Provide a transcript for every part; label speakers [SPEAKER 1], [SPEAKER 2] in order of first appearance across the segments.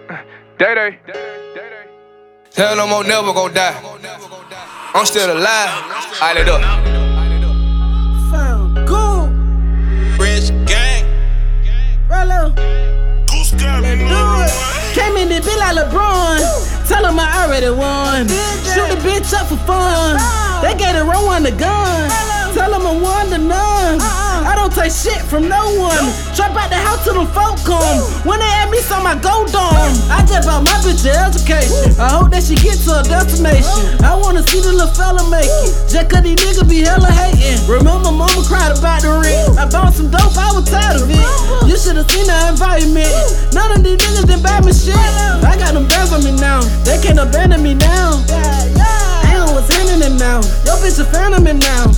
[SPEAKER 1] Day. Tell them I'm never gon' die. I'm still alive. I lit up.
[SPEAKER 2] Found gold.
[SPEAKER 3] Rich gang.
[SPEAKER 2] Rollo.
[SPEAKER 3] Goose got me.
[SPEAKER 2] Do it. Came in the bill like LeBron. Tell him I already won. Shoot the bitch up for fun. They gave the wrong one the gun. Tell him I'm one to none. I don't take shit from no one. Trap out the house till them folk come. When they ask me some, I go dome. I just bought my bitch an education. I hope that she get to her destination. I wanna see the little fella make it. Just cause these niggas be hella hating. Remember mama cried about the ring. I bought some dope, I was tired of it. You should've seen the environment. None of these niggas didn't buy me shit. I got them bands on me now. They can't abandon me now. I know what's happening now. Yo bitch a fan of me now.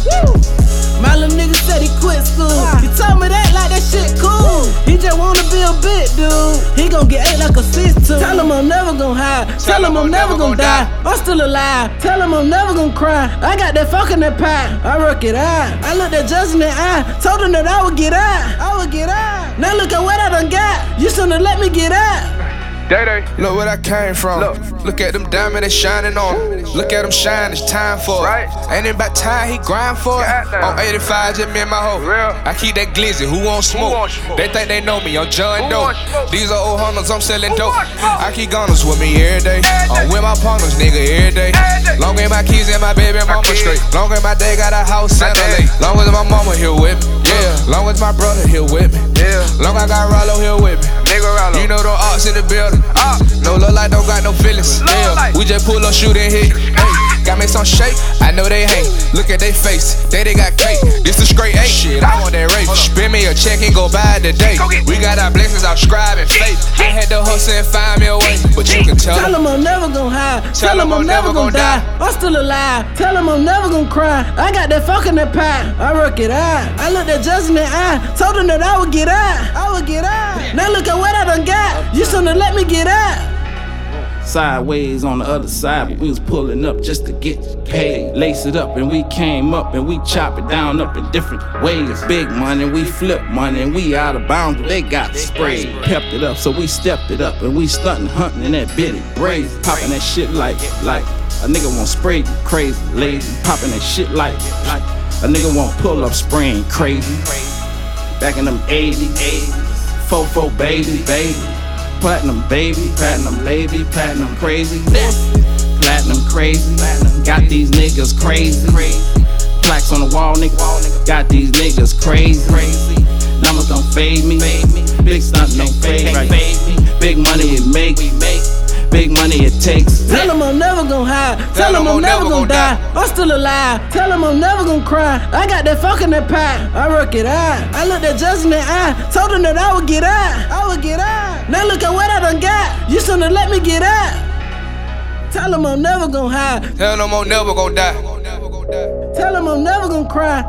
[SPEAKER 2] My little nigga said he quit school. He told me that like that shit cool. He just wanna be a big dude. He gon' get ate like a sis too. Tell him I'm never gon' hide. Tell him I'm never gon' die. I'm still alive. Tell him I'm never gon' cry. I got that fuck in that pie. I work it out. I looked at Judge in the eye. Told him that I would get out. I would get out. Now look at what I done got. You shouldn't let me get out.
[SPEAKER 1] Day. Look where I came from. Look at them diamonds, they shining on. Look at them shine, it's time for it. Ain't it about time he grind for it? On 85, just me and my hoe. I keep that glizzy, who won't smoke? They think they know me, I'm John Doe. These are old hunters, I'm selling dope. I keep gunners with me every day. I'm with my partners, nigga, every day. Long as my kids and my baby mama straight. Long as my day got a house in LA. Long as my mama here with me. Yeah. Long as my brother here with me. Yeah. Long as I got Rollo here with me. Nigga Rollo. You know them ops in the building. No look like don't got no feelings. Yeah. We just pull up, shoot and hit. Hey, got me some shake. I know they hate. Look at they face. They got cake. This a straight 8. Shit, I want that rape. Spend me a check and go buy it today. We got our blessings, our scribe and faith. I had to hustle and find me a way, but you can tell
[SPEAKER 2] him I'm never gon' hide. Tell him I'm never gon' die. I'm still alive. Tell him I'm never gon' cry. I got that fuck in that pie. I work it out. I looked at Judge in the eye. Told him that I would get out. I would get out. Now look at what I done got. You shouldn't let me get out.
[SPEAKER 4] Sideways on the other side, but we was pulling up just to get paid. Lace it up and we came up and we chop it down up in different ways. Big money, we flip money and we out of bounds, but they got sprayed. Pepped it up, so we stepped it up and we stunting, hunting in that bitty brazen. Popping that shit like a nigga won't spray you crazy, lazy. Popping that shit like a nigga won't pull up spraying crazy. Back in them 80s, 4-4 baby. Platinum baby, platinum lady, platinum crazy. Platinum crazy, got these niggas crazy. Plaques on the wall, nigga, got these niggas crazy. Numbers don't fade me, big stunt don't fade right. Big money it make, big money it takes.
[SPEAKER 2] Tell him I'm never gon' hide. Tell him I'm never gon' die. I'm still alive. Tell him I'm never gon' cry. I got that fuck in that pie. I work it out. I looked at Judge in the eye. Told him that I would get out. I would get out. Now look at what I done got. You shouldn't let me get out. Tell him I'm never gon' hide.
[SPEAKER 1] Tell them I'm never gon' die.
[SPEAKER 2] Tell him I'm never gon' cry.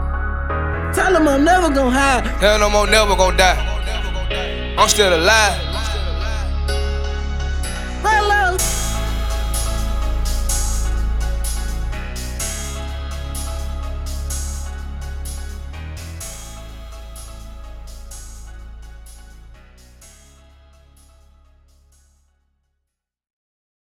[SPEAKER 2] Tell him I'm never gon' hide.
[SPEAKER 1] Tell them I'm never gon' die. I'm still alive.